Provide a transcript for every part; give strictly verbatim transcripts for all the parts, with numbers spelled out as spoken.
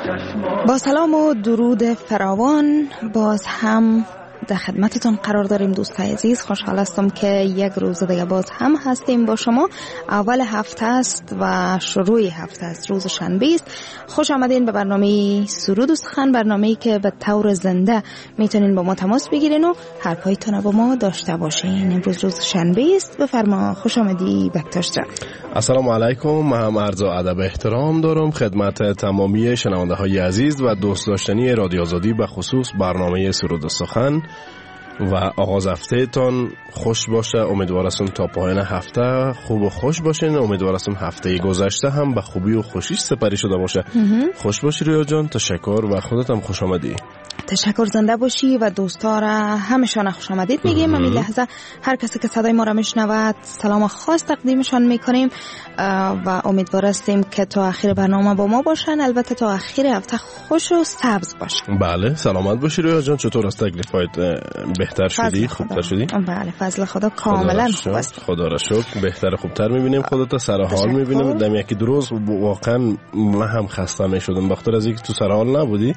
با سلام و درود فراوان باز هم در خدمتتون قرار داریم دوستای عزیز. خوشحال هستم که یک روز دیگه باز هم هستیم با شما. اول هفته است و شروع هفته است، روز شنبه است. خوش آمدین به برنامه سرود و سخن، برنامه‌ای که به طور زنده میتونین با ما تماس بگیرین و حرفایتون با ما داشته باشین. امروز روز شنبه است. بفرما. خوش آمدی بکتاش جان. السلام علیکم. من هم عرض ادب احترام دارم خدمت تمامی شنونده های عزیز و دوست داشتنی رادیو آزادی، به خصوص برنامه سرود و سخن. و آغاز هفته تان خوش باشه. امیدوارم تا پایان هفته خوب و خوش باشین. امیدوارم هفته گذشته هم به خوبی و خوشی سپری شده باشه. خوش باشی رویا جان. تشکر و خودت هم خوش آمدی. تشکر، زنده باشی و دوستا را همشان خوش آمدید میگیم. همین لحظه هر کسی که صدای ما را میشنود سلام خاص تقدیمشان میکنیم و امیدوار هستیم که تا آخر برنامه با ما باشن. البته تا آخر هفته خوش و سبز باشن. بله، سلامت باشی رویا جان. چطور است؟ تکلیفات بهتر شدی؟ خوبتر شدی؟ بله، فضل خدا کاملا خوب است. خدا را شکر. بهتر خوبتر میبینیم. خودت سر حال میبینیم. دم یکی دو روز واقعا من هم خسته میشدم بخاطر از اینکه تو سر حال نبودی.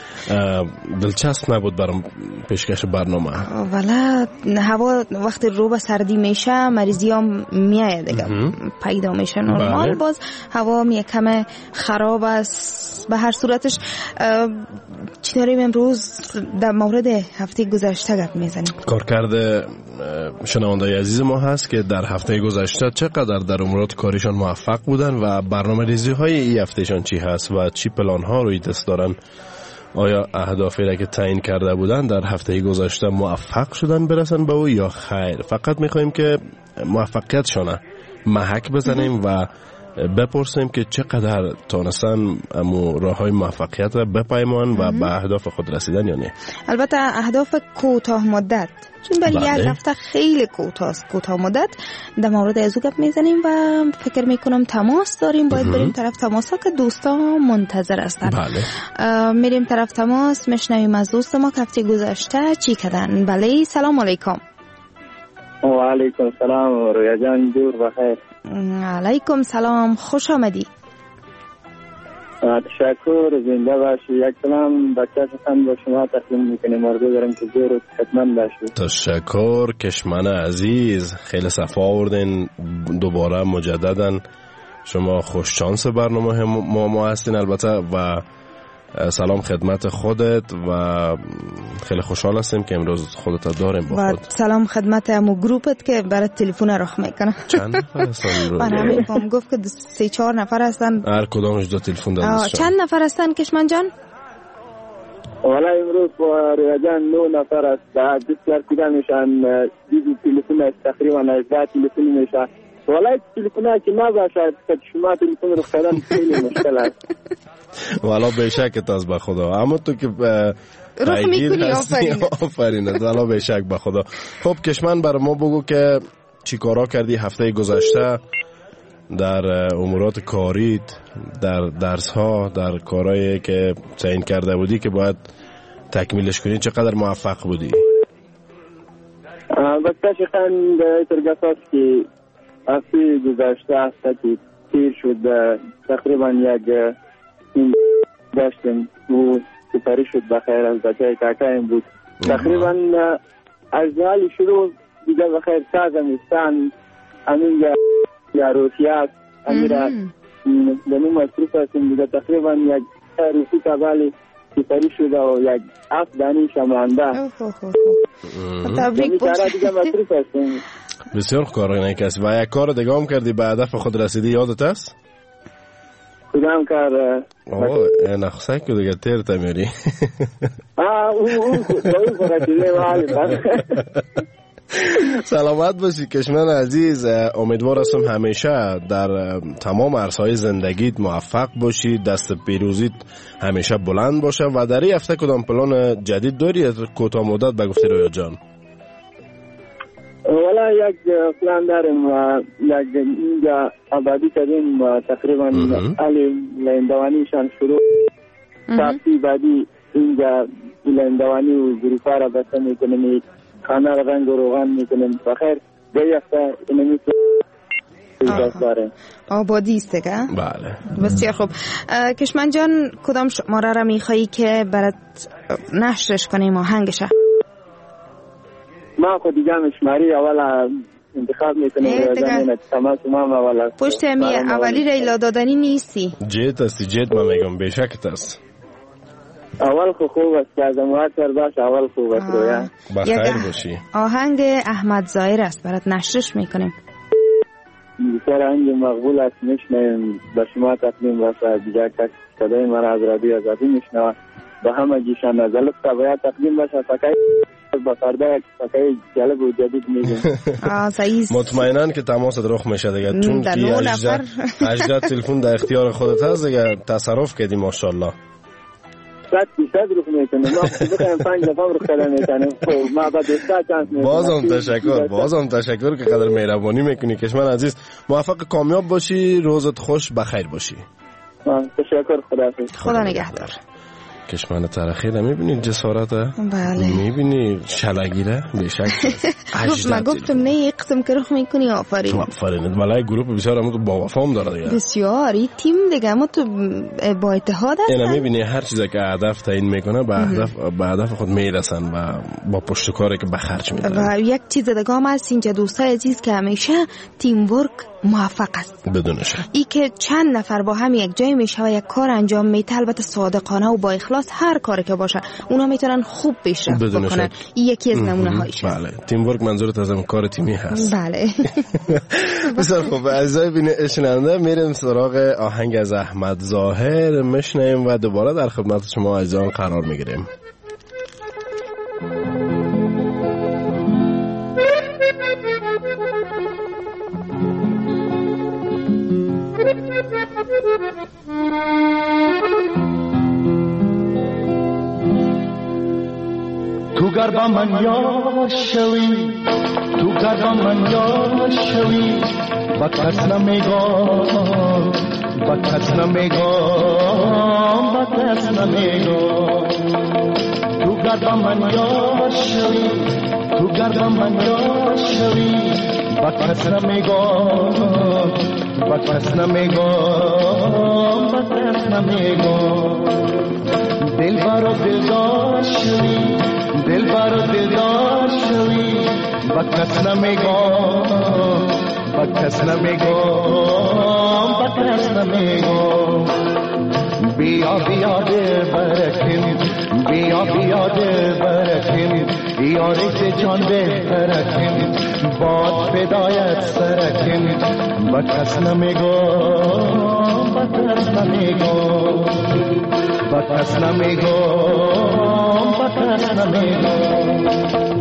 دلچسب نبود برام پیشکش برنامه. ولی هوا وقتی رو به سردی میشه مریضی هم میاد دیگه، پیدا میشه نرمال. بله. باز هوا می کم خراب است. به هر صورتش چی داریم امروز در مورد هفته گذشته گپ میزنیم. کارکرد شنوندای عزیز ما هست که در هفته گذشته چقدر در امورات کاریشان موفق بودن و برنامه ریزی های این هفتهشان چی هست و چی پلان ها روی دست دارن. آیا اهدافی را که تعیین کرده بودن در هفته گذشته موفق شدن برسن به او یا خیر؟ فقط میخوایم که موفقیتشان محک بزنیم و بپرسیم که چقدر تونستن امو راه های موفقیت را بپیمان و به اهداف خود رسیدن یا نه. البته اهداف کوتاه مدت، چون برای یک هفته خیلی کوتاه است، کوتاه مدت در مورد از او گپ میزنیم و فکر میکنم تماس داریم. باید بریم طرف تماس ها که دوستا منتظر هستن. بله. میریم طرف تماس، میشنویم از دوست ما که هفته گذشته چی کردن. بله، سلام علیکم. و علیکم سلام رویا جان، دور بخیر. علیکم سلام، خوش آمدی. تشکر، زنده باشی. یک سلام بچه شخصا با شما تقدیم میکنیم. آرزو دارم که زور و خدمت باشی. تشکر کشمن عزیز، خیلی صفا آوردین دوباره مجددا. شما خوش شانس برنامه ما ما هستین البته. و سلام خدمت خودت و خیلی خوشحال هستیم که امروز خودت داریم با خود. و سلام خدمت امو گروپت که برای تلفن راه میکنه. چند نفر هستن؟ من همین بام گفت که سه چهار نفر هستن. هر کدامش دو تلفن دادن. چند نفر هستن کشمن جان؟ والا امروز با رویا جان نه نفر است. بعد بسیار کدام میشن دیدی تلفن است، تقریبا هجده تلفن میشه. والا تلفن که نباشد که شما تلفن رو خیلی خیلی مشکل است. والا بشک تاز به خدا. اما تو که روح میکنی آفرینه. والا بشک به خدا. خب کشمن برای ما بگو که چی کارا کردی هفته گذشته در امورات کاریت، در درس ها، در کارهایی که تعیین کرده بودی که باید تکمیلش کنی، چقدر موفق بودی؟ بسته شخصا ترگفت که هفته گذشته هفته که تیر شد تقریبا یک این داشتیم و سپری شد بخیر از بچه کاکایم بود. تقریبا از حال شروع دیگه بخیر سازمستان همین یا روسیات امیره دنو مصروف هستیم دیگه. تقریبا یک روسی کبالی سپری شده و یک اف دانی شمانده تبریک باشه دیگه مصروف هستیم. بسیار کار نکسی. و یک کار دیگه هم کردی به هدف خود رسیدی، یادت است؟ کدام کار؟ اوه نخصه که دیگه تیر تمیری. آه او او او فرشیده والی سلامت باشی کشمن عزیز. امیدوار هستم همیشه در تمام عرصه‌های زندگیت موفق باشی، دست پیروزیت همیشه بلند باشه. و در این هفته کدام پلان جدید داری کوتاه مدت بگفتی رویا جان؟ والا یک پلان داریم و یک اینجا آبادی کردیم و تقریبا علی لندوانیشان شروع ساختی بعدی اینجا لندوانی و ظروفا را بسته میکنیم، خانه را رنگ و روغن میکنیم. بخیر دیگه هفته اینمی داریم. آبادی است که؟ بله. بسیار خوب. کشمن جان کدام شماره را میخوایی که برات نشرش کنیم آهنگش؟ ما خود دیگه مشماری اول انتخاب میکنیم تماس ما اول پشت می اولی ریلا دادنی نیستی؟ جیت هستی جیت ما میگم بشکت است. اول خو خوب است که از اموات سرداش اول خوب است رویا بخیر باشی. آهنگ احمد ظاهر است برات نشرش میکنیم. بسیار آهنگ مقبول است میشنیم به شما تقدیم باشه دیگه کس صدای مرا از رادیو آزادی میشنوه به همه گیشان از الف تا باید تقدیم باشه فکر با فردا فکر جالب و جدید میگیم. مطمئناً که تماس رخ میشه دیگه چون که هجده تلفن در اختیار خودت هست دیگه تصرف کردی ماشاءالله. صد بیشتر رخ میکنه ما بخوایم پنج دفعه رخ کردن میکنیم ما بعد دوستا چانس میکنیم. بازم تشکر بازم تشکر که قدر مهربانی میکنی. کشمن عزیز موفق کامیاب باشی روزت خوش بخیر باشی. تشکر خداحافظ. خدا نگهدار. کشمن ترخیره میبینید جسارت بله میبینی شلگیره بشک ما گفتم نه یک قسم که رخ میکنی آفرین آفرین ولی گروپ بسیار هم تو با وفام داره دیگه بسیار این تیم دیگه ما تو با اتحاد هستن. اینا میبینی هر چیزی که هدف تعیین میکنه به هدف به هدف خود میرسن و با پشت کاری که به خرج میدن. و یک چیز دیگه هم هست اینجا دوستای عزیز که همیشه تیم ورک موفق است بدون شک. ای که چند نفر با هم یک جای میشه و یک کار انجام میده البته صادقانه و با اخلاص هر کاری که باشه اونا میتونن خوب پیشرفت بکنن. این یکی از نمونه هایش است. بله تیم ورک منظورت از کار تیمی هست. بله بسیار خوب عزیزای بیننده میریم سراغ آهنگ از احمد ظاهر میشنیم و دوباره در خدمت شما عزیزان قرار میگیریم. تو گربا من یار شوی تو گربا من یار شوی با کس نمیگم با کس نمیگم با کس نمیگم تو گربا من یار شوی تو گربا من یار شوی با کس نمیگم با کس نمیگم با کس نمیگم دل بارو دلدار شوی دل بارو دلدار شوی با کس نمیگم با کس نمیگم با کس نمیگم بیا بیا دل برکن بیا بیا دل برکن یاری که جان بهترکن باد فدایت سرکن با کس نمیگم با کس نمیگم با کس نمیگم با کس نمیگم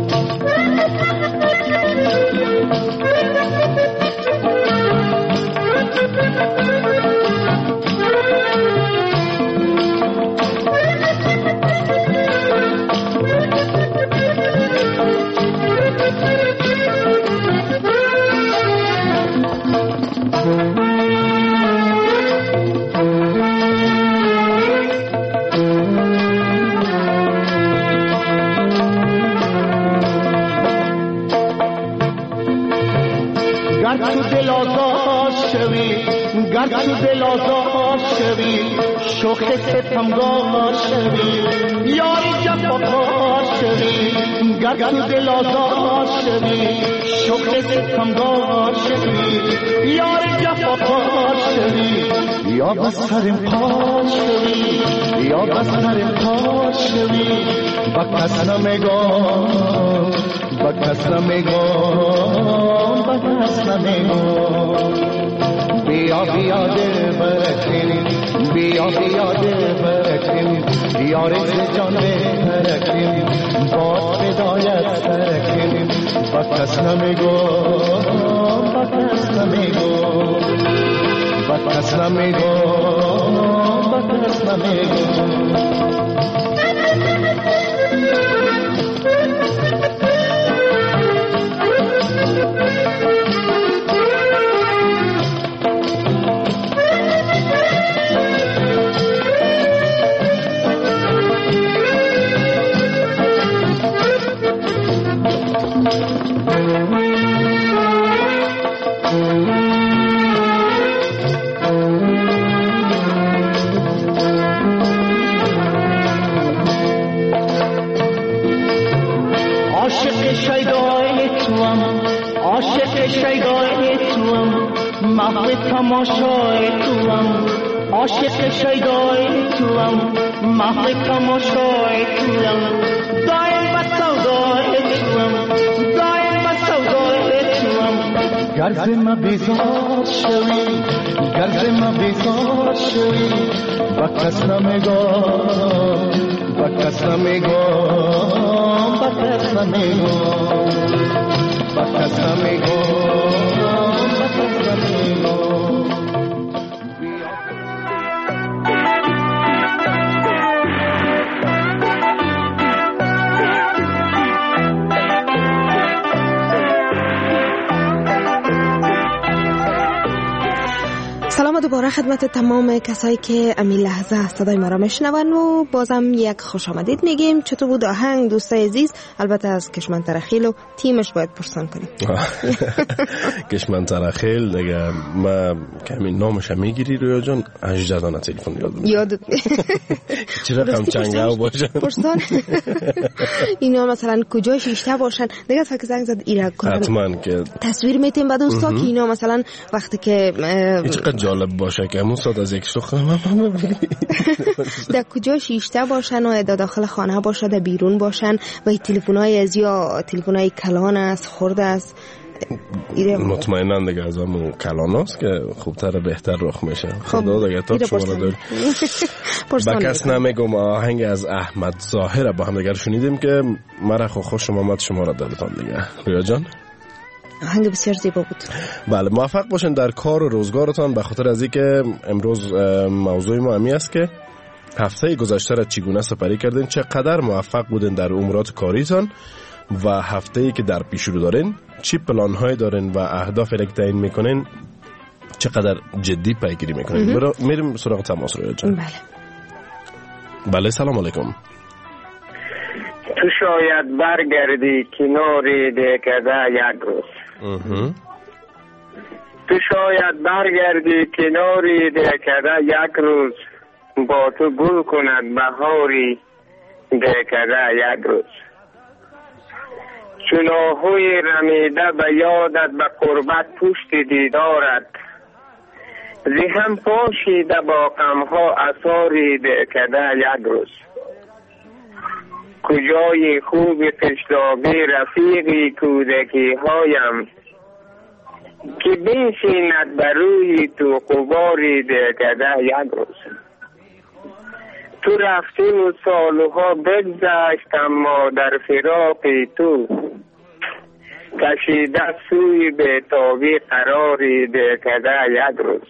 گر تو دل آزاد شوی شوخ ستمگار شوی یاری جفاکار شوی گر تو دل آزاد شوی شوخ ستمگار شوی یاری جفاکار شوی یا بس سرم پار شوی یا بس سرم پار شوی با کس نمیگم با کس نمیگم با کس نمیگم بیا بیا دل برکن بیا بیا دل برکن یاری ز جان بهترکن باد فدایت سرکن با کس نمیگم با کس نمیگم با کس نمیگم با کس نمیگم شیدای توام، محو تماشای توام، عاشق شیدای توام، محو تماشای توام، دایم با سودای توام، دایم با سودای توام. گر ز ما بیزار شوی، گر ز ما بیزار شوی، با کس نمیگم، با کس نمیگم، با کس نمیگم، با کس نمیگم، با کس نمیگم. سلام دوباره خدمت تمام کسایی که امی لحظه صدای ما را میشنون و بازم یک خوش آمدید میگیم. چطور بود آهنگ دوستای عزیز؟ البته از کشمن ترخیل و تیمش باید پرسان کنیم. کشمن ترخیل دیگه ما کمی نامش میگیری رویا جان؟ هجده دانه تلفن یاد میگیری یاد چی رقم چنگاو باشن پرسان اینا مثلا کجا شیشته باشن دیگه. فکر زنگ زد ایرا کنم حتما که تصویر میتیم بعد دوستا که اینا مثلا وقتی که چقدر جالب باشه که همون ساعت از یک سخن در کجا شیشته باشن و در داخل خانه باشه، در بیرون باشن و این تلفن‌های از یا تلفن‌های کلان است، خورده است. مطمئناً دیگه از همون کلان است که خوبتر بهتر رخ میشه. خدا دیگه تا شما رو داری. با کس نمیگم آهنگ از احمد ظاهر با هم دیگر شنیدیم که مرا خوش آمد شما را دلتان دیگه. رویا جان آهنگ بسیار زیبا بود. بله، موفق باشین در کار و روزگارتان. به خاطر از اینکه امروز موضوع ما همی است که هفته گذشته را چگونه سپری کردین، چقدر موفق بودین در امورات کاریتان و هفته‌ای که در پیش رو دارین چی پلان‌های دارین و اهدافی را که تعیین میکنین چقدر جدی پیگیری میکنین. برو میریم سراغ تماس رو جان. بله بله سلام علیکم. تو شاید برگردی کناری دکده یک روز، تو شاید برگردی کناری دکده یک روز، با تو گل کند بهاری دکده یک روز. چون آهوی رمیده به یادت به قربت پشت دیدارت، زی هم پاشیده با غمها اثاری دکده یک روز. کجای خوب قشلاقی رفیقی کودکی هایم، که بنشیند بروی تو قباری دکده یک روز. تو رفتی و سالها بگذشت اما در فراق تو، کشیده سوی بیتابی قراری دکده یک روز.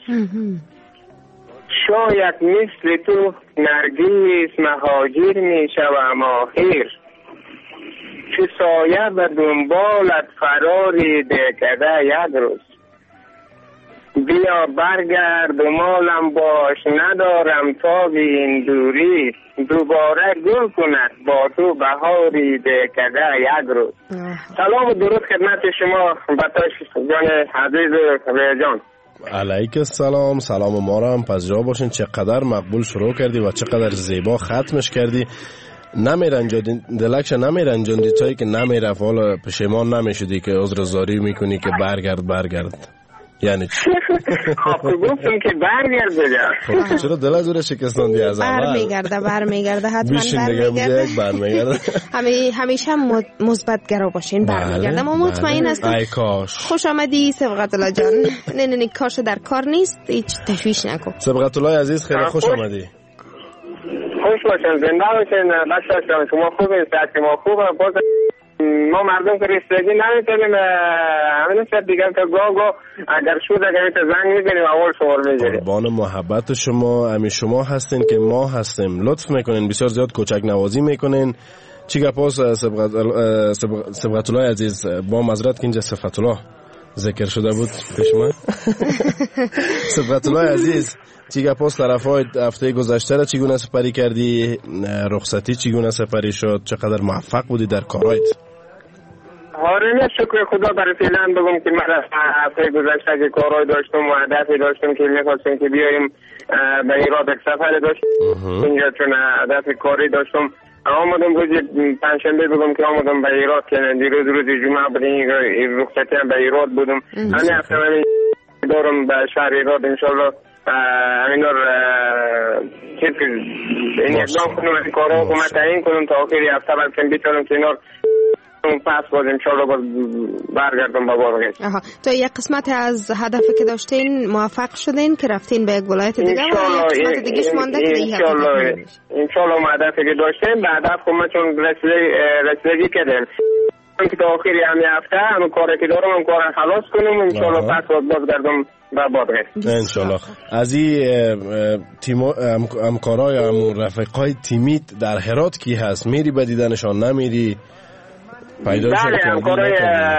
شاید مثل تو نرگیس مهاجر می شوم آخر، چو سایه به دنبالت فراری دکده یک روز. بیا برگرد و مالم باش ندارم تا به این دوری، دوباره گل کند با تو بهاری دکده یک روز. سلام و درود خدمت شما بطاش جان عزیز و جان. علیک السلام. سلام ما را هم پذیرا باشین. چقدر مقبول شروع کردی و چقدر زیبا ختمش کردی. نمیرنجادی دلکش نمیرنجاندی تایی که نمیرفت، حالا پشیمان نمیشدی که عذر زاری میکنی که برگرد برگرد یعنی چی؟ خب گفتم که برگرد بگم. خب چرا دل از او شکستاندی از اول؟ برمیگرده برمیگرده حتما برمیگرده برمیگرده همی همیشه مثبت گرا باشین. برمیگرده ما مطمئن هستیم. ای کاش. خوش آمدی سبقت الله جان. نه نه نه کاش در کار نیست، هیچ تشویش نکن. سبقت الله عزیز خیلی خوش آمدی. خوش باشین، زنده باشین. بچه‌ها شما خوبین، صحت ما خوبه. باز ما مردم که رسیدگی نمیتونیم همین شب دیگه تا گاه گاه اگر شد اگر تا زنگ میزنیم اول شمار میگیریم. قربان محبت شما، امی شما هستین که ما هستیم. لطف میکنین، بسیار زیاد کوچک نوازی میکنین. چی گپاس سبقت سبقت الله عزیز؟ با معذرت که اینجا صفت الله ذکر شده بود پیش من. سبقت الله عزیز چی گپاس طرفای هفته گذشته را چگونه سپری کردی؟ رخصتی چگونه سپری شد؟ چقدر موفق بودی در کارایت؟ آره شکر خدا. برای فعلا بگم که من هفته گذشته که کارهای داشتم و هدفی داشتم که میخواستم که بیاییم به ایراد یک سفر داشتم اینجا، چون هدف کاری داشتم آمدم روز پنجشنبه بودم که آمدم به ایراد که دیروز روز جمعه بودیم رخصتی هم به ایراد بودم. همین هفته من دارم به شهر ایراد انشالله همین رو چیز این اقدام کنم این کارها رو تعیین کنم تا آخری هفته بلکه بیتونم که اینا پس باز انشالله باز برگردم با بارگشت. تو یک قسمت از هدفی که داشتین موفق شدین که رفتین به یک ولایت دیگه و یک قسمت دیگهش مانده که دیگه انشالله ما هدفی که داشتیم به هدف خود چون رسیدگی کردیم که تا آخری همین هفته همون کاری که دارم اون کار خلاص کنم انشالله پس باز بازگردم به بارگشت انشالله. از این همکارای همون رفقای تیمیت در هرات کی هست؟ میری به دیدنشان نمیری؟ بله همکارای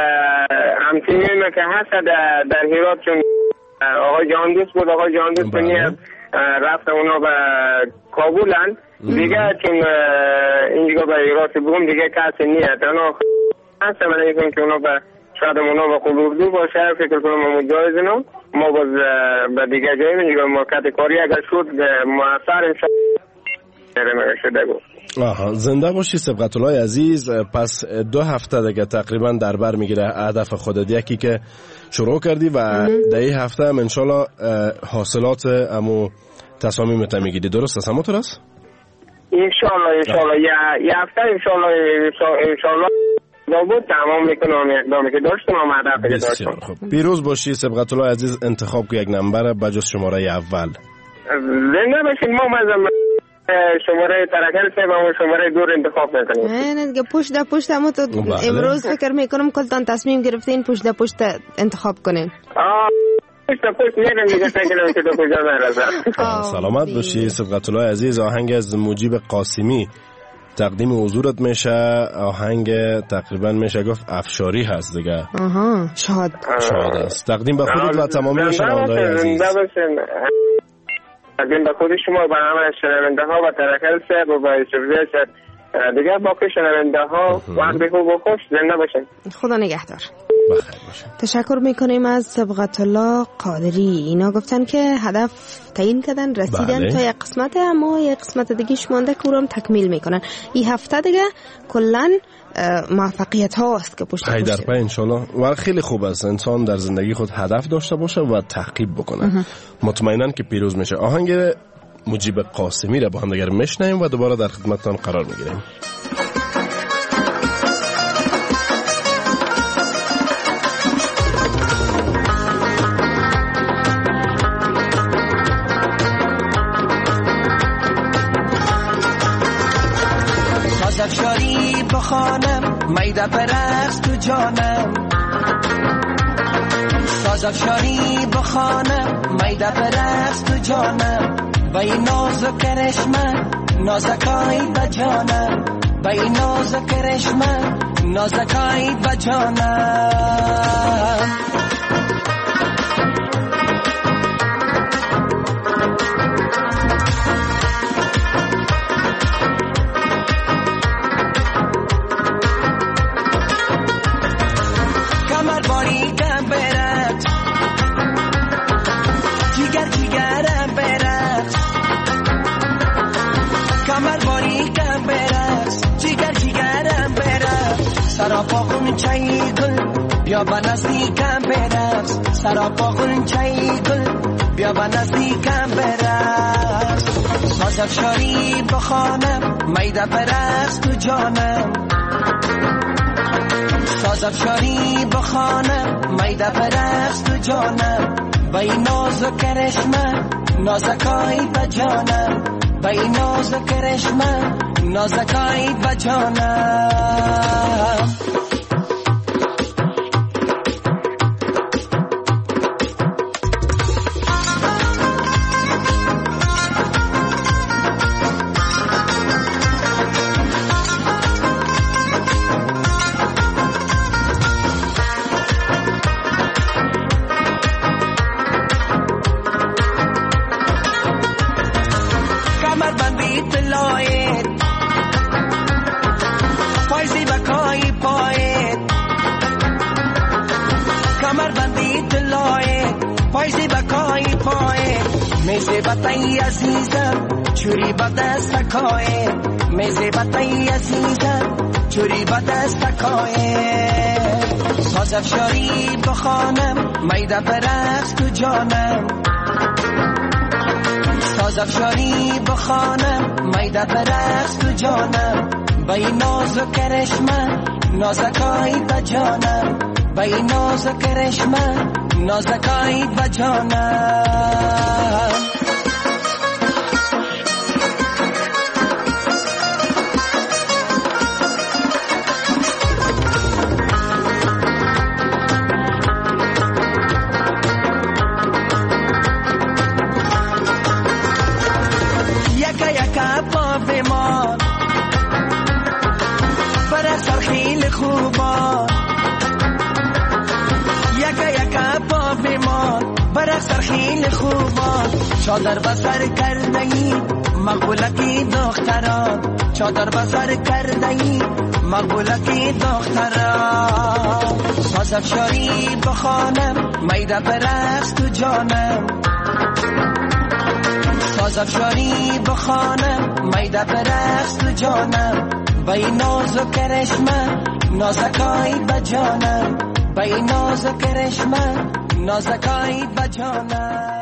همتیمی که هست در, در هرات چون آقای جاندوست بود آقای جاندوست نیست رفت اونا به کابولن دیگه چون اینجا به هرات بودم دیگه کسی نیست اونا هست من ایشون که اونا به شاید اونا به قلوردو باشه فکر کنم ما جایز اینا ما باز به دیگه جایی اینجا مرکت کاری اگر شد موثر انشاءالله شده بود. آها زنده باشی سبقت الله عزیز. پس دو هفته دیگه تقریبا در بر میگیره هدف خودت یکی که شروع کردی و در این هفته هم انشالله حاصلات امو تصامیمت میگیری درست است همونطور است؟ انشالله انشالله یه هفته انشالله انشالله بود تمام میکنم اقدامی که داشتم و هدفی که داشتم. خب پیروز باشی سبقت الله عزیز. انتخاب که یک نمبر بجز شماره اول زنده باشید. ما مزم شماره ترکل سه و شماره دور انتخاب میکنیم. نه دیگه پشت در پشت همون تو امروز فکر میکنم کلتان تصمیم گرفتین پشت در پشت انتخاب کنین. آه پشت در پشت میرم دیگه فکرم که تو کجا برسم. سلامت باشی سبقت الله عزیز. آهنگ از مجیب قاسمی تقدیم حضورت میشه. آهنگ تقریبا میشه گفت افشاری هست دیگه. آها شاد شاد است. تقدیم به خودت و تمامی شنونده‌های عزیز. تقدیم به خود شما و همه شنونده ها و ترکل سه و باید شد دیگه باقی شنونده ها وقتی خوب و خوش زنده باشن. خدا نگهدار. بخیر باشن. تشکر میکنیم از سبقت الله قادری. اینا گفتن که هدف تعیین کردن رسیدن بله. تا یک قسمت اما یک قسمت دیگه شمانده که اونم تکمیل میکنن. این هفته دیگه کلن موفقیت هاست که پشت پای در پای انشالله و خیلی خوب است انسان در زندگی خود هدف داشته باشه و تعقیب بکنه. مطمئنن که پیروز میشه. آهنگ مجیب قاسمی را با هم دیگر میشنویم و دوباره در خدمتتان قرار میگیریم. افشاری بخوانم میده برقص تو جانم ساز افشاری بخوانم میده برقص تو جانم و این نازو کرشمه نازکایی با جانم و این نازو کرشمه نازکایی با جانم سراپا غنچه‌ی گل بیا با نزدیکم برقص سراپا غنچه‌ی گل بیا با نزدیکم برقص ساز افشاری بخوانم میده برقص تو جانم ساز افشاری بخوانم میده برقص تو جانم و این نازو کرشمه نازکایی با جانم و این نازو کرشمه نازکایی با جانم میزه بطایی عزیزم چوری با دست نکای میزیبتی عزیزم چوری با دستکای ساز افشاری بخوانم میده برقص تو جانم ساز افشاری بخوانم میده برقص تو جانم بای ناز و کرشمه نازکایی با جانم بای ناز و کرشمه نازکایی با جانم خیلی خوبان یکا یکا با بیمان برق سر خیلی خوبان چادر بسر کردهی مقبولکی دختران چادر بسر کردهی مقبولکی دختران ساز افشاری بخوانم میده برقص تو جانم ساز افشاری بخوانم میده برقص تو جانم بای ناز و کرشمه نازکایی با جانم بای ناز و کرشمه نازکایی با جانم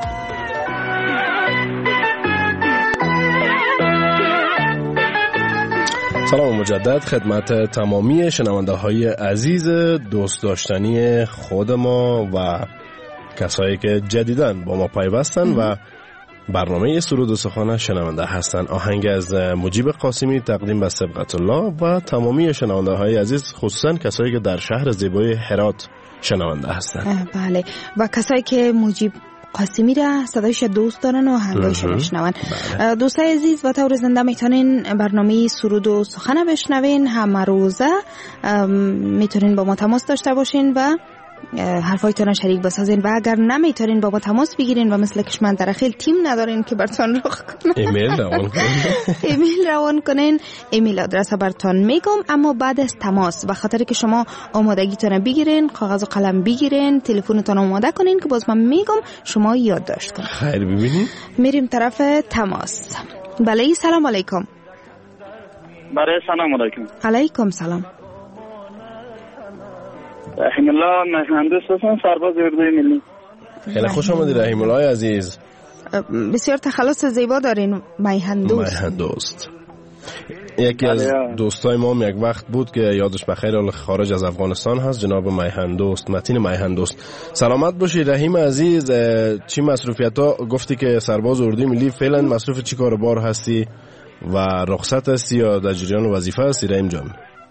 سلام مجدد خدمت تمامی شنونده های عزیز دوست داشتنی خود ما و کسایی که جدیداً با ما پیوستن و برنامه سرود و سخن شنونده هستند. آهنگ از مجیب قاسمی تقدیم به سبقت الله و تمامی شنونده های عزیز خصوصا کسایی که در شهر زیبای هرات شنونده هستند. بله و کسایی که مجیب قاسمی را صدایش دوست دارن و آهنگایش بشنون. بله. دوستای عزیز و طور زنده میتونین برنامه سرود و سخن بشنوین همه روزه، میتونین با ما تماس داشته باشین و حرفایتون شریک بسازین و اگر نمیتونین با ما تماس بگیرین و مثل کشمن درخیل تیم ندارین که براتون رخ کنه ایمیل روان کنین ایمیل روان کنین ایمیل آدرس براتون میگم، اما بعد از تماس و خاطر که شما آمادگیتون بگیرین، کاغذ و قلم بگیرین، تلفنتون آماده کنین که باز من میگم شما یادداشت کنین. خیر ببینین میریم طرف تماس. بله سلام علیکم. بله سلام علیکم. علیکم سلام. رحیم الله مهندس هستم، سرباز اردوی ملی. خیلی خوش آمدید رحیم الله عزیز. بسیار تخلص زیبا دارین مهندوست. مهندوست یکی از دوستای ما یک وقت بود که یادش بخیر حال خارج از افغانستان هست، جناب میهندوست، متین میهندوست. سلامت باشی رحیم عزیز. چی مصروفیت ها گفتی که سرباز اردوی ملی، فعلا مصروف چی کار بار هستی و رخصت هستی یا در جریان وظیفه هستی رحیم جان؟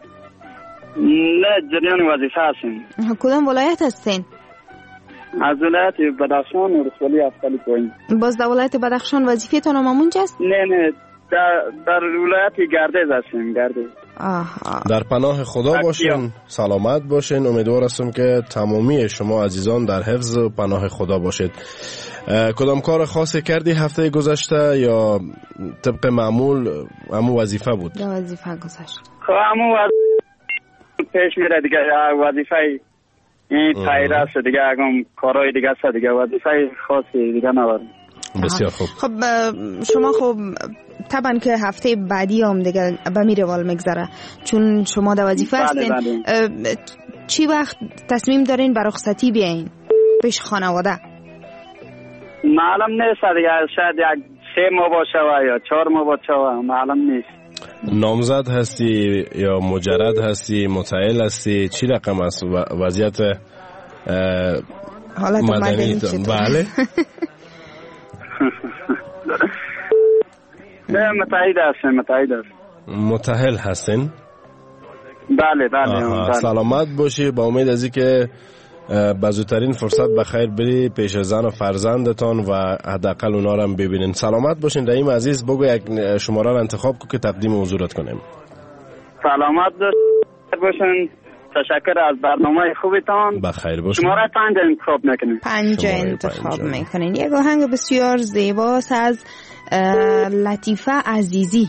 نه جریان وظیفه هستیم. کدام ولایت هستین؟ از ولایت بدخشان و رسولی افغانی پایین. باز در ولایت بدخشان وظیفه‌تون هم همونجا است؟ نه نه در در ولایت گردیز هستیم. گردیز. آها. در پناه خدا باشین، سلامت باشین. امیدوار هستم که تمامی شما عزیزان در حفظ و پناه خدا باشید. کدام کار خاصی کردی هفته گذشته یا طبق معمول همون وظیفه بود؟ یا وظیفه گذشت. خب همون وظیفه پیش میره دیگه، وظیفه این تایره است دیگه، اگم کارهای دیگه است دیگه، وظیفه خاصی دیگه ندارم. بسیار خوب. خب شما خب طبعا که هفته بعدی هم دیگه به می روال میگذره، چون شما در وظیفه هستین. چی وقت تصمیم دارین بر رخصتی بیاین پیش خانواده؟ معلوم نیست دیگه، شاید یک سه ماه باشه و یا چهار ماه باشه، معلوم نیست. نامزد هستی یا مجرد هستی، متعهل هستی، چی رقم است وضعیت حالت مدنی؟ بله نه متعهد هستم. متعهد هستم. متعهل هستین؟ بله بله, بله. سلامت باشی، با امید از اینکه به زودترین فرصت بخیر بری پیش زن و فرزندتان و حداقل اونا رو هم ببینین. سلامت باشین رحیم عزیز. بگو یک شماره رو انتخاب کن که تقدیم حضورت کنیم. سلامت باشین، تشکر از برنامه خوبتان. بخیر باشین. شماره پنج انتخاب میکنین. پنج انتخاب میکنین. یک آهنگ بسیار زیباست از لطیفه عزیزی.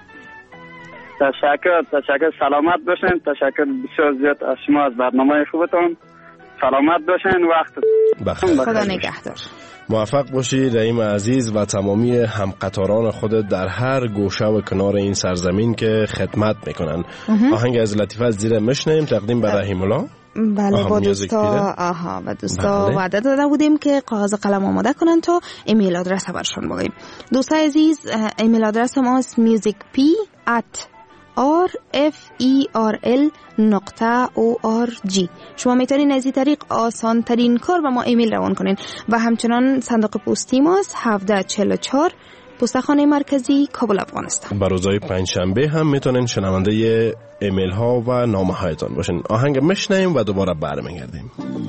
تشکر تشکر سلامت باشین. تشکر بسیار زیاد از شما از برنامه خوبتان. سلامت باشین. وقت بخیر. خدا نگهدار. موفق باشی رحیم عزیز و تمامی همقطاران خودت در هر گوشه و کنار این سرزمین که خدمت میکنن. آهنگ از لطیفه از زیر مشنیم تقدیم به رحیم الله. بله با دوستا آها و دوستا بله. وعده داده بودیم که کاغذ قلم آماده کنن تا ایمیل آدرس برشون بگیم. دوستای عزیز ایمیل آدرس ما است musicp at r f e r l نقطه او آر جی. شما میتونین از این طریق آسان ترین کار با ما ایمیل روان کنین و همچنان صندوق پستی ماست هفده چهل و چهار پستخانه مرکزی کابل افغانستان. بر روزهای پنجشنبه هم میتونین شنونده ایمیل ها و نامه هایتان باشین. آهنگ میشنیم و دوباره برمیگردیم.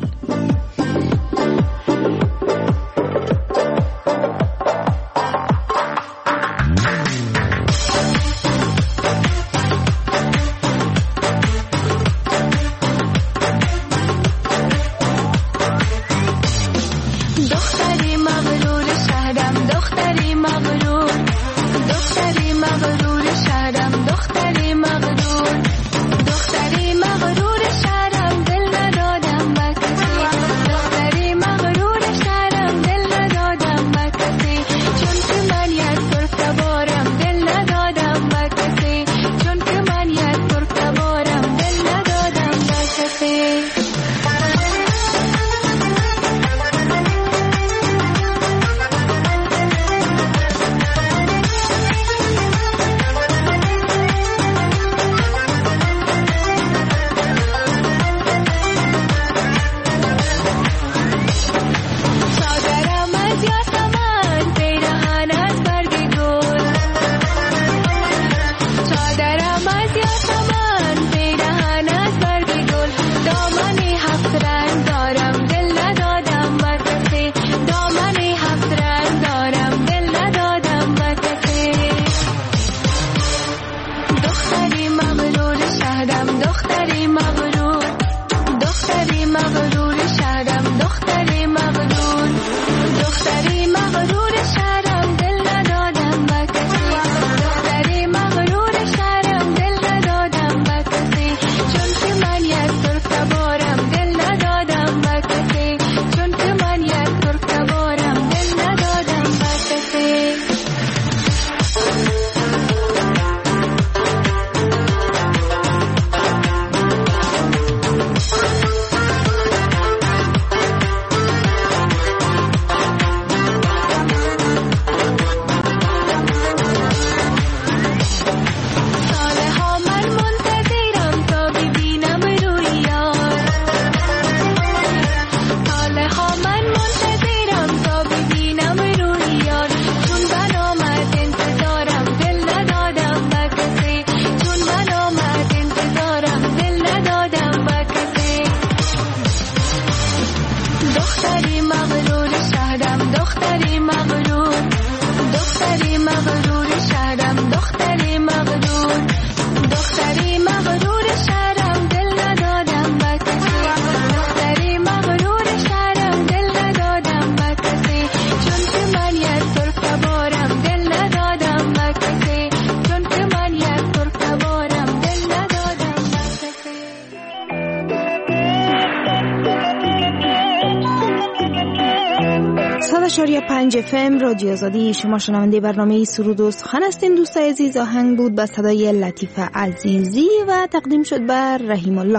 پنج اف ام رادیو آزادی. شما شنونده برنامه سرود و سخن هستین. دوستای عزیز آهنگ بود به صدای لطیفه عزیزی و تقدیم شد بر رحیم الله.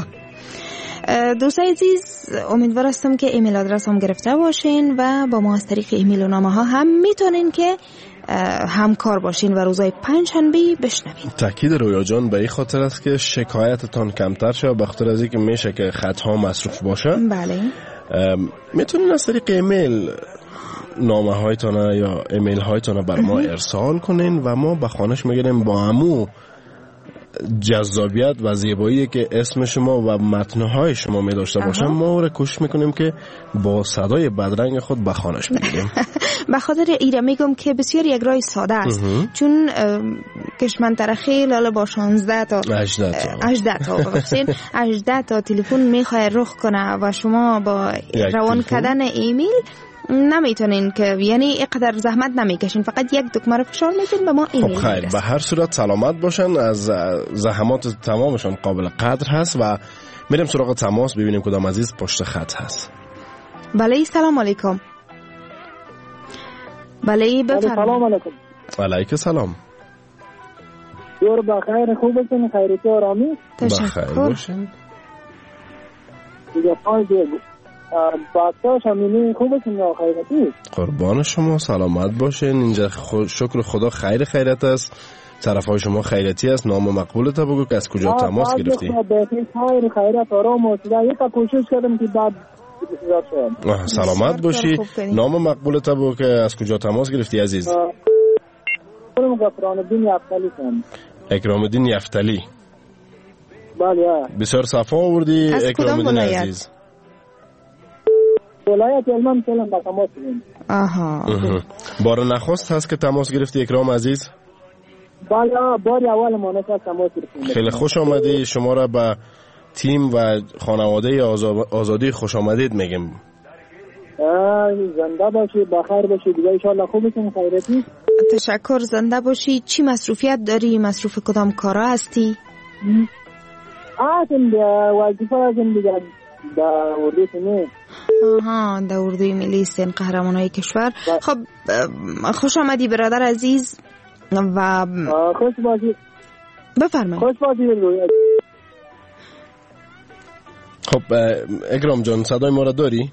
دوستای عزیز امیدوار هستم که ایمیل آدرس هم گرفته باشین و با ما از طریق ایمیل و نامه ها هم میتونین که همکار باشین و روزای پنجشنبه بشنوین. تاکید رویا جان به این خاطر است که شکایتتان کمتر شه، به خاطر از اینکه میشه که خطها مصروف باشه. بله میتونین از طریق ایمیل نامه هایتان یا ایمیل هایتان بر ما ارسال کنین و ما به خانش میگیریم با همو جذابیت و زیبایی که اسم شما و متنهای شما می داشته باشم ما رو کوشش میکنیم که با صدای بدرنگ خود به خانش بگیریم. به خاطر ایره میگم که بسیار یک راه ساده است چون کشمنتر خیلی حالا با شانزده تا هجده تا ببخشید هجده تا تلفن میخواد رخ کنه و شما با روان کردن ایمیل نمیتونین که یعنی اینقدر زحمت نمیکشین، فقط یک دکمه رو فشار میدین به ما ایمیل میرسه. خب خیر، به هر صورت سلامت باشن، از زحمات تمامشان قابل قدر هست و میریم سراغ تماس ببینیم کدام عزیز پشت خط هست. بله سلام علیکم. بله بفرمایید. سلام علیکم. علیکم سلام. دور بخیر، خوب هستین؟ خیریت و آرامی؟ بخیر باشین. دیگه پای دیگه بچه‌ها شامینی خوب هستین یا خیریتی؟ قربان شما، سلامت باشین. اینجا خو... شکر خدا خیر خیرت است. طرفای شما خیرتی است. نام مقبولت بگو که از کجا تماس گرفتی؟ خیر خیرت آرام و صدا. یک کوشش کردم که بعد سلامت باشی. نام مقبولت بگو که از کجا تماس گرفتی عزیز؟ اکرام الدین یفتلی. اکرام الدین یفتلی. بله. بسیار صفا آوردی اکرام الدین عزیز. ولایت علمان کلم با تماس گرفتیم. آها. بار نخست هست که تماس گرفتی اکرام عزیز؟ بله بار اول ما نخست تماس گرفتیم. خیلی خوش آمدی. شما را به تیم و خانواده آزادی خوش آمدید میگم. زنده باشی، بخیر باشی دیگه ان شاء الله. خوبتون خیرتی؟ تشکر. زنده باشی. چی مصروفیت داری؟ مصروف کدام کارا هستی؟ آسم وظیفه ازم دیگه در اردوی سنه. آها در اردوی ملی سن قهرمانای کشور. خب خوش آمدی برادر عزیز و خوش باشی. بفرمایید. خوش باشی. خب اکرام جان صدای ما را داری؟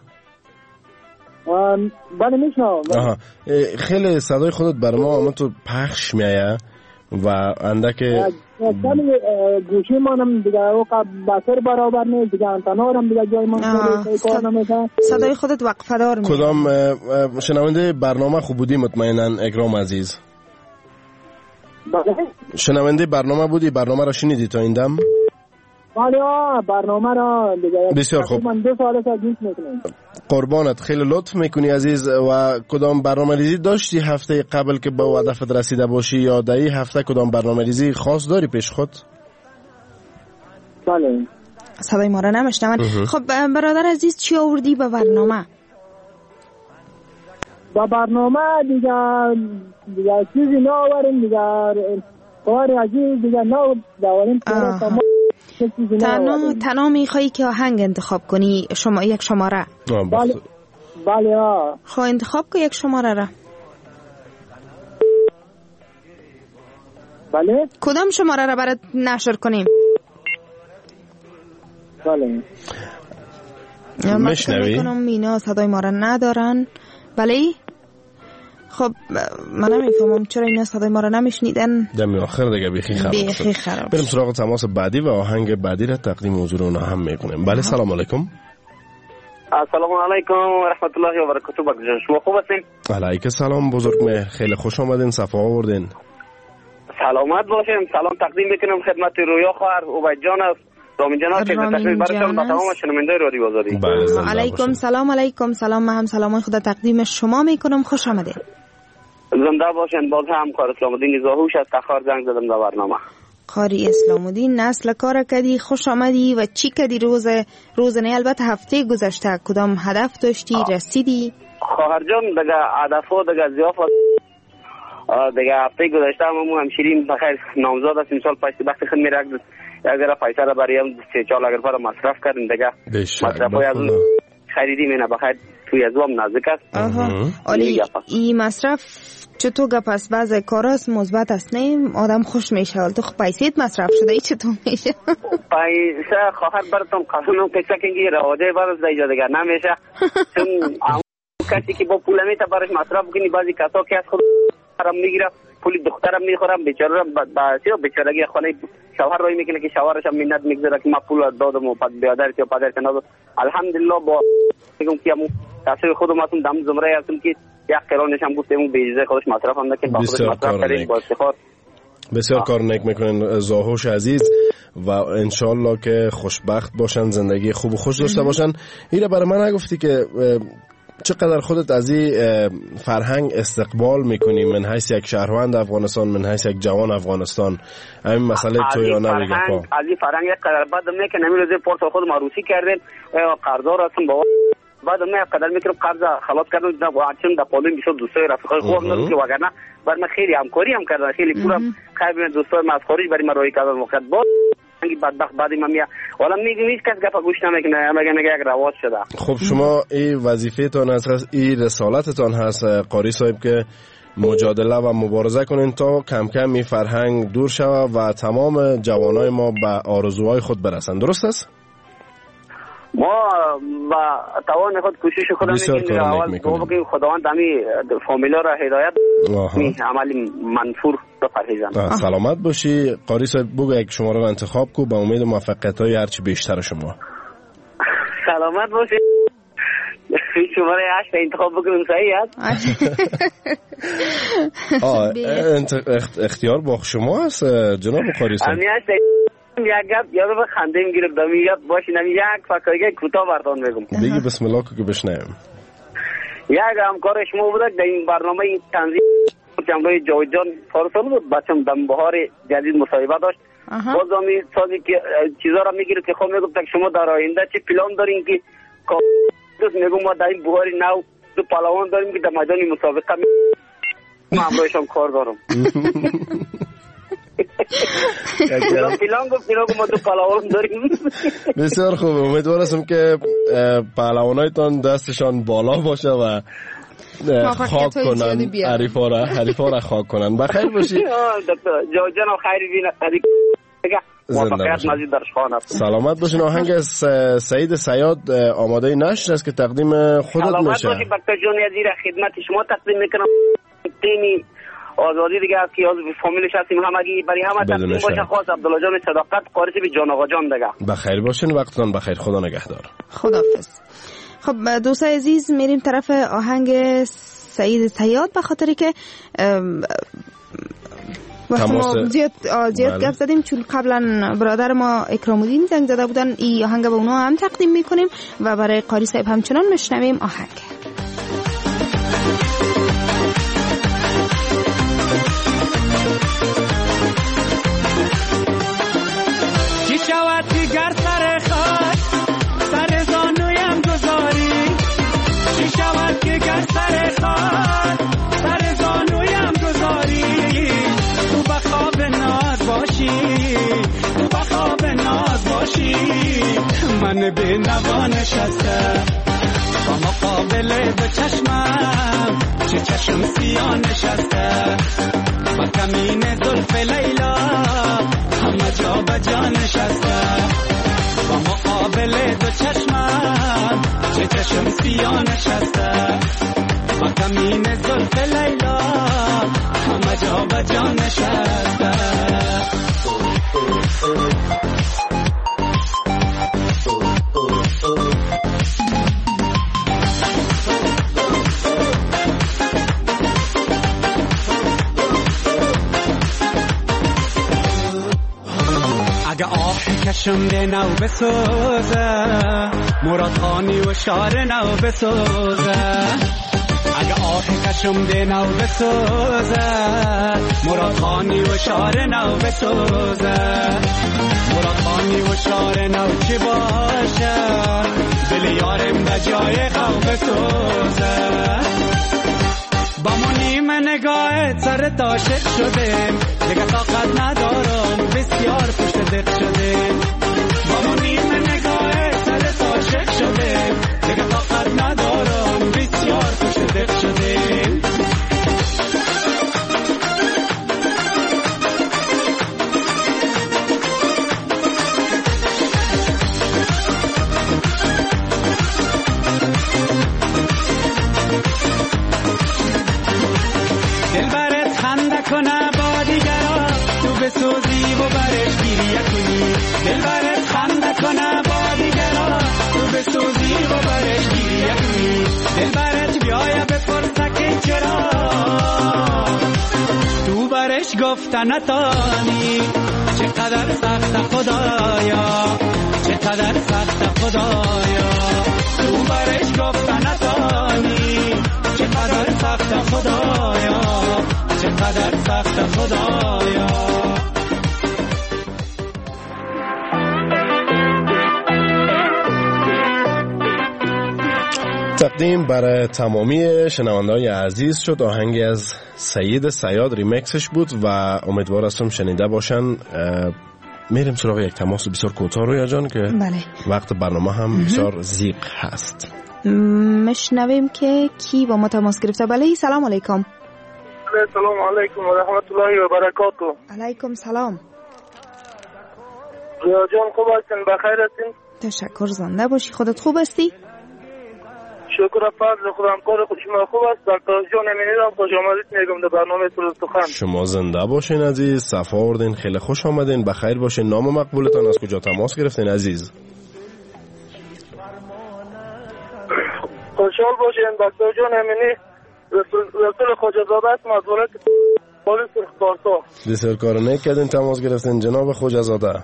بله میشنم. آها خیلی صدای خودت بر ما اما تو پخش میایه و اندک گوشی مانم دیگه اوقات بسر برابر نیست دیگه، انتنارم دیگه جای من کار نمیشه. صدای خودت وقفه دار میشه. کدام شنونده برنامه خوب بودی مطمئنا اکرام عزیز؟ بله شنونده برنامه بودی؟ برنامه را شنیدی تا این دم؟ بله برنامه را دیگه بسیار خوب. من دو سال است گوش میکنم. قربانت، خیلی لطف میکنی عزیز. و کدام برنامه ریزی داشتی هفته قبل که به هدفت رسیده باشی یا در این هفته کدام برنامه ریزی خاص داری پیش خود؟ بله. صدای ما را نمیشنون. خب برادر عزیز چی آوردی به برنامه؟ با برنامه دیگه دیگه چیزی نه آوریم دیگه کار عجیب دیگه نه داریم. تنها تنها میخوایی که آهنگ انتخاب کنی شما یک شماره؟ بله بله ها. خب انتخاب که یک شماره را. بله کدام شماره را برات نشر کنیم؟ بله مشنوی؟ کنم مینا صدای ما را ندارن. بله خب من نمیفهمم چرا اینا صدای ما را نمیشنیدن. دمی آخر دیگه بیخی خراب شد. بیخی خراب. بریم سراغ تماس بعدی و آهنگ بعدی را تقدیم حضور اونا هم میکنیم. بله سلام علیکم. السلام علیکم و رحمت الله و برکاته. بگذار شما خوب هستین؟ علیکم سلام بزرگ مهر، خیلی خوش آمدین، صفا آوردین. سلامت باشین. سلام تقدیم میکنم خدمت رویا خواهر عبید جان است. رامین جان است که تشریف برشان با تمام شنونده رادیو آزادی. بله علیکم سلام. علیکم سلام. من هم سلام خدا تقدیم شما میکنم. خوش آمدید. زنده باشین. باز هم کار اسلام الدین زاهوش از تخار زنگ زدم در برنامه. قاری اسلام الدین نسل کار کردی، خوش آمدی. و چی کردی روز روز نه البته هفته گذشته کدام هدف داشتی رسیدی؟ خواهر جان دیگه هدفو دیگه ضیافت دیگه هفته گذشته همون همشیرین بخیر نامزد است. امسال پشت بخت خود میره اگر پیسه را برای هم سه چهار اگر پر مصرف کردیم دیگه مصرفای از خریدی مینا بخیر توی از هم نزدیک است. آها علی این مصرف چطور گپ است؟ بعضی کاراست مثبت است نه آدم خوش میشه. ولی تو پیسیت مصرف شده ای چطور میشه؟ پیسه خواهر براتون قانون پیسه که گیره آده برس دیگه دیگه نمیشه. چون کسی که با پول میته برش مصرف کنی بعضی کسا که از خود حرام میگیره پول دخترم میخورم بیچاره با سیو بیچارگی خانه شوهر روی میکنه که شوهرش هم منت میگذاره که ما پول دادم و پد بیادرش و پدرش نداد. الحمدلله با میگم که مو تاثیر خودم هستم دم زمره هستم که یک قرانش هم گفتم به اجازه خودش مصرف هم نکنه با خودش مصرف کرد با استخار. بسیار کار نیک میکنن زاهوش عزیز و انشالله که خوشبخت باشن، زندگی خوب و خوش داشته باشن. اینو برای من نگفتی که چقدر خودت از این فرهنگ استقبال میکنی من حیث یک شهروند افغانستان، من حیث یک جوان افغانستان؟ همین مسئله تو یا نمیگه پا از این فرهنگ یک قدر بعد میکنه نمی روزه پورت خود معروسی کردن قرضدار هستم با بعد من قدر میکنم قرض خلاص کردم چون در پالوی میشد دوستای رفیقای خوب نداشت که وگرنه بر من خیلی همکاری هم کردن خیلی پولم خیلی دوستای من از خارج برای من روی کردن وقت بعد بدبخت بعدی من حالا میگم هیچ کس گپ گوش نمیکنه، مگه نگه یک رواج شده. خب شما این وظیفه تان هست، این رسالتتان هست قاری صاحب که مجادله و مبارزه کنین تا کم کم این فرهنگ دور شود و تمام جوانای ما به آرزوهای خود برسن. درست است؟ ما با توان خود کوشش خودم میکنیم، اول دو بگیم خداوند امی فامیلا را هدایت می عمل منفور بپرهیزن. سلامت باشی قاری صاحب. بگو یک شماره رو انتخاب کو به امید موفقیت های هرچی بیشتر شما. سلامت باشی. این شماره هشت انتخاب بکنیم صحیح است؟ اختیار با شما هست جناب قاری صاحب. یک گپ یادو به خنده میگیره دمی یاد باشی نمی یک فکرگه کوتاه بردان میگم. بگی بسم الله که بشنویم. یک همکار شما بود در این برنامه تنظیم جنبه جاویدجان فارسان بود، بچم دم بهار جدید مصاحبه داشت. باز همی سازی که چیزا را میگیره که خب میگم تک شما در آینده چه پلان دارین که دوست میگم ما در این بهار نو دو پهلوان داریم که در میدان مسابقه ما همراهشان کار دارم. پیلان گفت پیلان گفت ما تو پهلوان داریم. بسیار خوب، امیدوارم که پهلوانایتان دستشان بالا باشه و خاک کنن حریفا را حریفا را خاک کنن. بخیر باشی جا جناب خیری بین موفقیت مزید درش خواهد. سلامت باشین. آهنگ از سعید صیاد آماده نشر است که تقدیم خودت میشه. سلامت باشی بکتر جان عزیز، خدمت شما تقدیم میکنم. تیمی آزادی دیگه از که از فامیلش هستیم همگی برای همه تقدیم باشه. خواست عبدالله جان صداقت قارسی به جان آقا جان دیگه. بخیر باشین، وقتتان بخیر، خدا نگهدار. خداحافظ. خب دوستای عزیز میریم طرف آهنگ سعید صیاد به خاطری که وقت ما زیاد زیاد گپ زدیم، چون قبلا برادر ما اکرام الدین زنگ زده بودن، این آهنگ به اونا هم تقدیم میکنیم و برای قاری صاحب همچنان میشنویم آهنگ. چی شود دیگر سر خاک سر زانویم گذاری، چی شود دیگر سر خاک سر زانویم گذاری، تو بخواب ناز باشی تو بخواب ناز باشی، من به نوا نشسته با مقابل دو چشمم، چه چشم سیاه نشسته با کمین زلف لیلا، همه جا به جا نشسته با مقابل دو چشمم، چه چشم سیاه نشسته با کمین زلف لیلا، همه جا به جا نشسته. اگه آه کشم ده نو بسوزه، مراد خانی و شعر نو بسوزه، اگه آه کشم ده نو بسوزه، مراد خانی و شعر نو بسوزه، مراد خانی و شعر نو چی باشه، دل یارم به جای خو بسوزه، با منیم نگاه سر تاشق شدیم، دیگه طاقت ندارم بسیار پشت دق شدیم، با منیم نگاه سر تاشق شدیم، دیگه طاقت ندارم بسیار پشت دق شدیم. دل برت خنده کنه با دیگران، تو بسوزی و برش گیریه کنی، دل برت خنده کنه با دیگران، تو بسوزی و برش گیریه کنی، دل برت بیایه بپرسه که چرا تو برش گفته نتانی، چقدر سخت خدایا، چقدر سخت خدایا، تو برش گفته نتانی، چقدر سخت خدایا، چقدر سخت خدایا. تقدیم برای تمامی شنونده‌های عزیز شد آهنگی از سعید صیاد، ریمیکسش بود و امیدوار هستم شنیده باشن. میریم سراغ یک تماس بسیار کوتاه رویا جان که بله. وقت برنامه هم بسیار زیق هست. مشنویم که کی با ما تماس گرفته. بله سلام علیکم. سلام علیکم و رحمت الله و برکاته. علیکم سلام. رویا جان خوب هستین؟ بخیر هستین؟ تشکر، زنده باشی. خودت خوب هستی؟ شکر فضل خودم، کار خود شما خوب است. دکتر جان امینی را خوش آمدید میگم در برنامه طول سخن. شما زنده باشین عزیز، صفا آوردین، خیلی خوش آمدین، بخیر باشین. نام مقبولتان از کجا تماس گرفتین عزیز؟ خوشحال باشین. دکتر جان امینی رسول خواجه‌زاده است، مسئولت پلیس سرخپارسا. بسیار کار نیک کردین تماس گرفتین جناب خواجه‌زاده.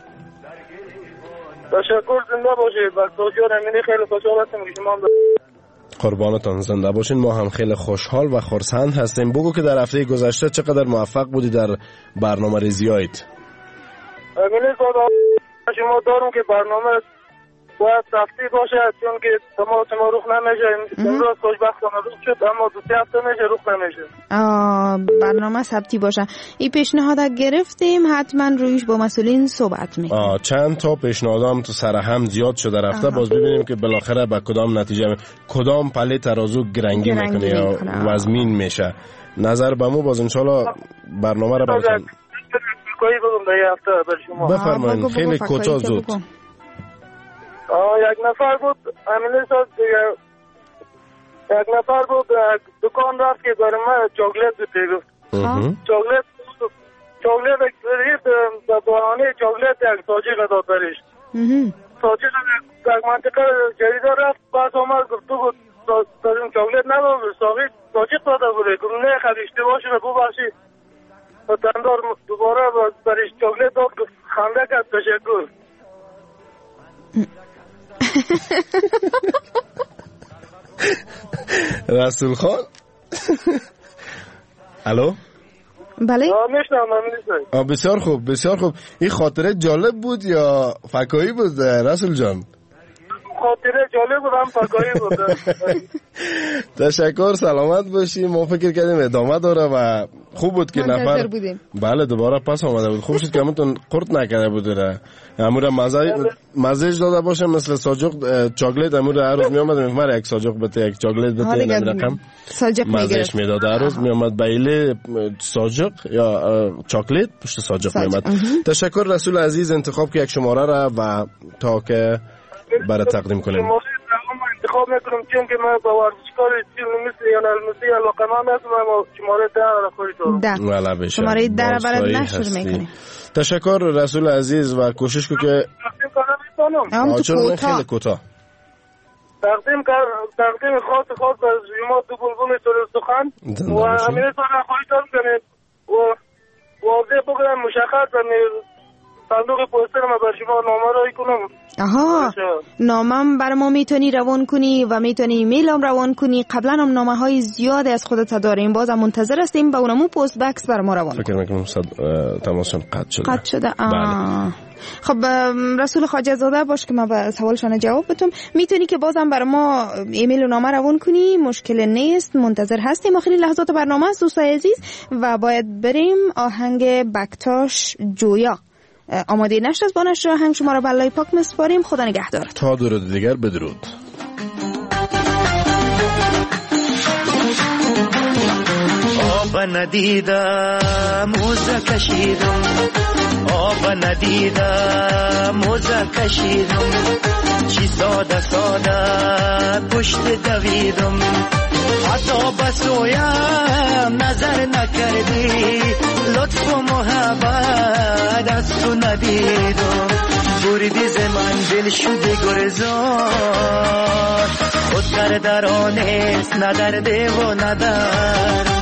تشکر، زنده باشید. دکتر جان امینی خیلی خوشحال هستم که شما قربانتان، زنده باشین. ما هم خیلی خوشحال و خرسند هستیم. بگو که در هفته گذشته چقدر موفق بودی در برنامه ریزیایت؟ امینی زاده شما دارم که برنامه باید تفتی باشه، چون که تماس ما روخ نمیشه. امروز خوشبختانه روخ شد، اما دو سه هفته میشه روخ نمیشه. برنامه ثبتی باشه. این پیشنهاد گرفتیم، حتما رویش با مسئولین صحبت میکنیم. آه چند تا پیشنهادام تو سر هم زیاد شده رفته. باز ببینیم که بالاخره به کدام نتیجه می... کدام پله ترازو گرنگی میکنه یا وزمین میشه. نظر به مو باز انشالله برنامه را براتون بفرمایید. خیلی کوتاه زود. آه یک نفر بود امینی صاحب دیگه، یک نفر بود دکان رفت که برای من چاکلت بگفت. چاکلت چاکلت اکسپریت به بحانه چاکلت یک تاجیق داد برش. تاجیق یک منطقه جدیده رفت، بعد آمد گفت تو بود داریم چاکلت نداد ساقی تاجیق داده بوده. گفت نه خب اشتباه شده ببخشی. و تندار دوباره برش چاکلت داد، گفت خنده کرد. تشکر. رسول خان. الو بله میشنم. بسیار خوب بسیار خوب. این خاطره جالب بود یا فکایی بود رسول جان؟ خاطره جالب بود هم فکایی بود. تشکر، سلامت باشی. ما فکر کردیم ادامه داره و خوب بود که نفر بودیم. بله دوباره پس آمده بود. خوب شد که همونتون قرط نکرده بوده. امور مزه مزهش داده باشه مثل ساجق چاکلت. امور هر روز می اومد میگم یک ساجق بده یک چاکلت بده این رقم ساجق مزهش میداد. هر روز می اومد بیله ساجق یا چاکلت پشت ساجق می اومد. تشکر رسول عزیز، انتخاب که یک شماره را و تا که برای تقدیم کنیم انتخاب میکنم، چون که من با ورزشکار تیم مثل یا المسی علاقه‌مند هستم. اما شماره ده را خودت دارم. شماره ده را برات نشر میکنیم. تشکر رسول عزیز و کوشش کو که هم تو خیلی کوتاه تقدیم کار تقدیم خاص خاص از شما دو بلبل طول سخن و امیر صاحب خواهش کنید و واضح بگم مشخص صندوق پسته ما بر شما نامه رای کنم. آها نامم بر ما میتونی روان کنی و میتونی ایمیل هم روان کنی. قبلا هم نامه های زیاد از خودت داریم، بازم منتظر هستیم با اونمو پست بکس بر ما روان. فکر میکنم صد تماسون قطع شده قطع شده بله. خب رسول خواجه زاده باش که ما به سوالشان جواب بدم. میتونی که بازم بر ما ایمیل و نامه روان کنی، مشکل نیست، منتظر هستیم. آخرین لحظات برنامه است دوستای عزیز و باید بریم آهنگ بکتاش جویا آماده نشد از با نشر آهنگ شما را به الله پاک میسپاریم. خدا نگهدار. تا درود دیگر بدرود. آب ندیدم موزه کشیدم، آب ندیدم موزه کشیدم، چی ساده ساده پشت دویدم، حتی بسویم نظر نکردی، لطف و محبت از تو ندیدم، بردی ز من دل شده گرزان، خود در درانست ندرده و ندر